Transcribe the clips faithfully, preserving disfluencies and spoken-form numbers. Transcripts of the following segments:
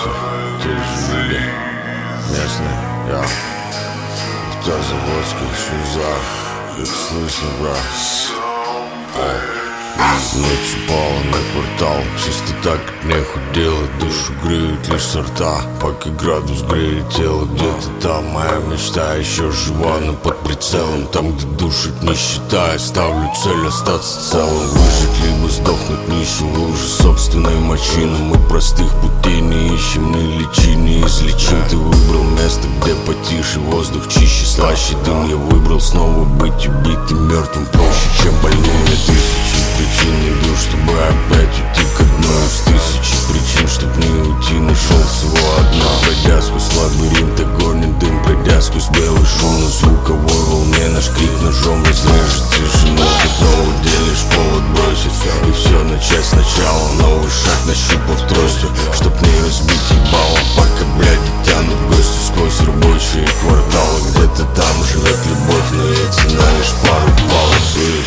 просто те же люди. Местные, я в заводских шузах. Как слышно, брат. Ночью пала на квартал. Чисто так от нехуй делать. Душу греют лишь сорта. Пока градус греет тело. Где-то там моя мечта еще жива, но под прицелом. Там, где душит нищета, я ставлю цель остаться целым. Выжить либо сдохнуть нищим в луже собственной мочи. Но мы простых путей не ищем, не лечи, не излечим. Ты выбрал место, где потише, воздух чище, слаще дым. Я выбрал снова быть убитым, мертвым проще, чем больным. Я тысячи причин иду, чтобы опять уйти к одной из тысячи причин, чтоб не уйти, нашел всего одна. Пройдя сквозь лабиринт, огонь и дым, пройдя сквозь белый шум на звуковой волне, наш крик ножом разрежет тишину. Ты снова делишь повод бросить и все начать сначала. Новый шаг нащупав тростью, чтоб не разбить ебало. Пока, блядь, тянут в гости сквозь рабочие кварталы. Где-то там живет любовь, но ей цена лишь пару баллов.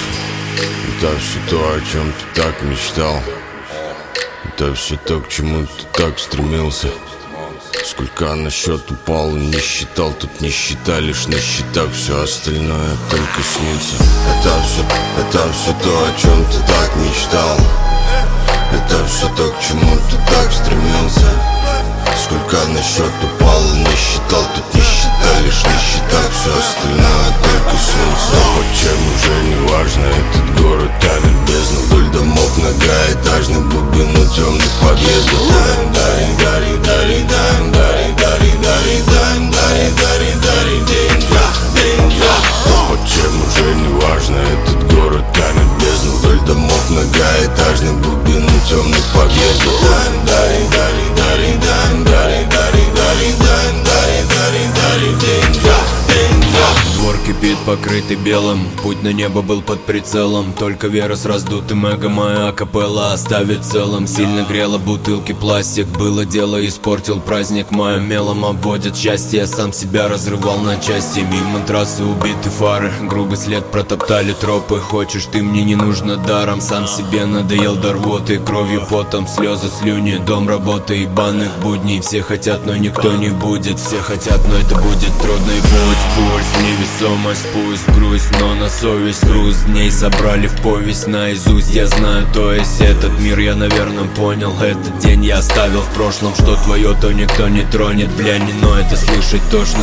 Это все то, о чем ты так мечтал. Это все то, к чему ты так стремился. Сколько на счет упал и не считал. Тут не считай, лишь на счетах. Все остальное только снится. Это все, это все то, о чем ты так мечтал. Это все то, к чему ты так стремился. Сколько на счет упал и не считал. Тут не считай, лишь на счетах. Все остальное только снится. Но чем уже не важно, этот город тянет бездну. Вдоль домов многоэтажных, глубину темных подъездов. Дари, дари, дари, дари, дари, дари, дари, дари, дари, дари, дари, деньги, деньги. Но чем уже не важно, этот город тянет бездну. Вдоль домов многоэтажных, глубину темных подъездов. Дари, дари, дари, дари, дари, дари, дари, дари, дари, дари, дари, деньги, деньги. Двор кипит, покрытый белым. Путь на небо был под прицелом. Только вера с раздутым эго, моя капелла оставит целым. Сильно грела бутылки пластик. Было дело, испортил праздник. Мое мелом обводит счастье. Я сам себя разрывал на части. Мимо трассы убиты фары. Грубый след протоптали тропы. Хочешь, ты мне не нужно даром. Сам себе надоел до рвоты. Кровью, потом, слезы, слюни. Дом, работа, ебаных будней. Все хотят, но никто не будет. Все хотят, но это будет трудный путь. Пульс, невесомость, пусть грусть, но на совесть груз дней собрали в повесть наизусть. Я знаю, то есть этот мир я, наверное, понял. Этот день я оставил в прошлом. Что твое, то никто не тронет. Бля, не, но это слышать тошно.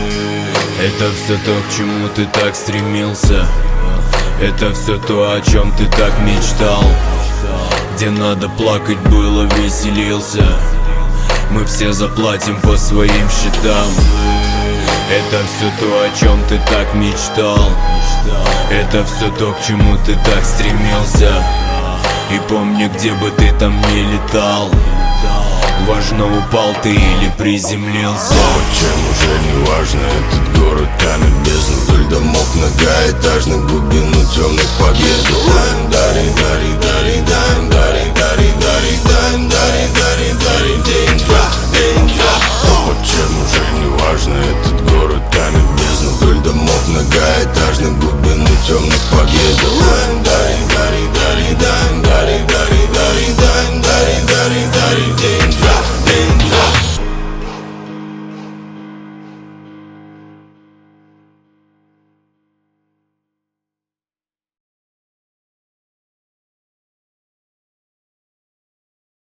Это все то, к чему ты так стремился. Это все то, о чем ты так мечтал. Где надо плакать было, веселился. Мы все заплатим по своим счетам. Это все то, о чем ты так мечтал. Это все то, к чему ты так стремился. И помни, где бы ты там не летал, важно, упал ты или приземлился. Но чем уже не важно, этот город тянет бездну. Вдоль домов многоэтажных, глубину темных подъездов. Дари, дари, дари, дари, дари,